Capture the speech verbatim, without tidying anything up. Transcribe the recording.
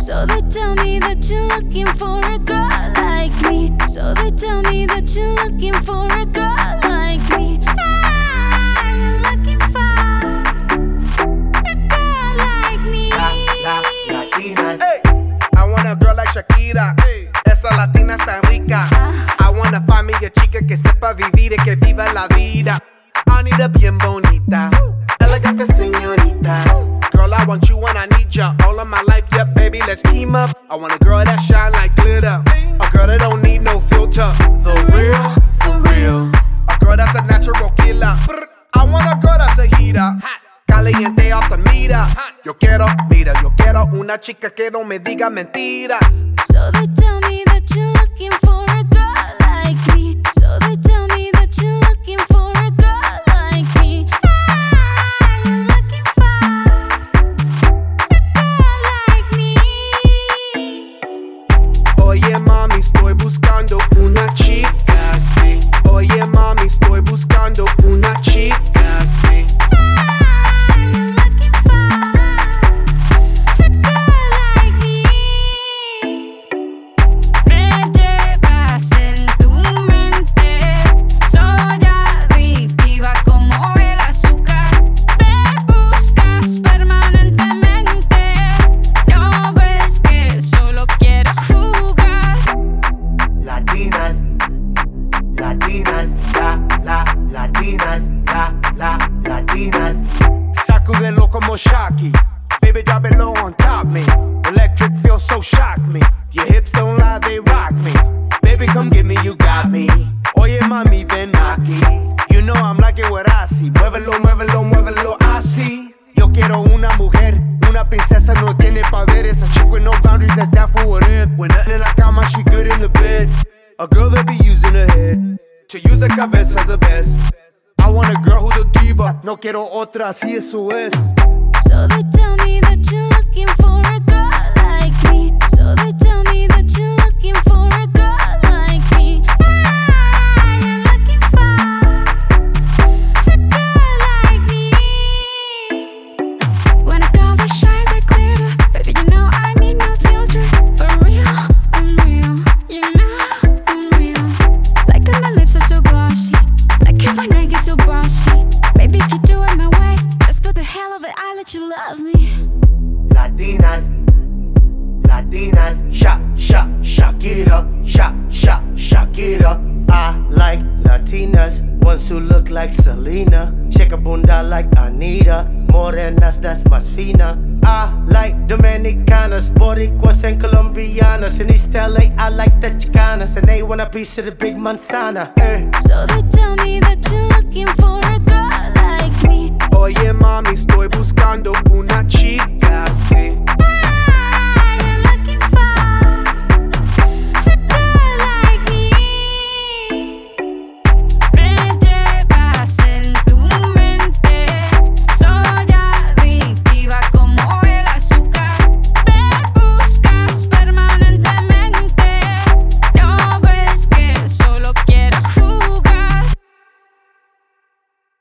So they tell me that you're looking for a girl like me. So they tell me that you're looking for a girl like me. Ah, you're looking for a girl like me. La, la, Latinas. Hey, I want a girl like Shakira. Hey, esa latina está rica. I wanna find me a chica que sepa vivir y que viva la vida. I need a bien bonita, elegante señorita. Girl, I want you when I need ya. All of my life, yeah, baby, let's team up. I want a girl that shine like glitter, a girl that don't need no filter. The real, for real. A girl that's a natural killer. I want a girl that's a heater, caliente off the meter. Yo quiero, mira, yo quiero una chica que no me diga mentiras. So they tell me that you're looking for a girl like me. So they tell me that you're looking for a girl like me. Ah, you're looking for a girl like me. Oye mami, estoy buscando una chica, sí. Oye mami, estoy buscando una chica, sí. Latinas, la, la, Latinas, la, la, Latinas. Sacudelo como Shocky. Baby, drop it low on top me. Electric feels so shock me. Your hips don't lie, they rock me. Baby, come get me, you got me. Oye, mami, ven aquí. You know I'm like it what I see. Muévelo, muévelo, muévelo así. Yo quiero una mujer, una princesa, no tiene poderes. A chick with no boundaries, that's that for what it is. When nothing in la cama, she good in the bed. A girl that be using her head to use the cabeza the best. I want a girl who's a diva. No quiero otra, así eso es. So they tell me that you're looking for a girl like me. So they tell me that you're looking for a girl like me. Ah, you're looking for a girl like me. When a girl that shines like glitter, baby, you know I need no filter. For real, I'm real. You know I'm real. Like that my lips are so glossy. Like that my neck is so bossy. Baby, if you do it my way, just for the hell of it, I'll let you love me. Latinas, Latinas, Sha, Sha, Shakira, Sha, Sha, Shakira. I like Latinas, ones who look like Selena. Shake a bunda like Anita. Morenas, that's más fina. I like Dominicanas, Boricuas and Colombianas. In East L A, I like the Chicanas, and they want a piece of the big manzana. Eh. So they tell me that you're looking for a girl like me. Oye mami, estoy buscando una chica, sí.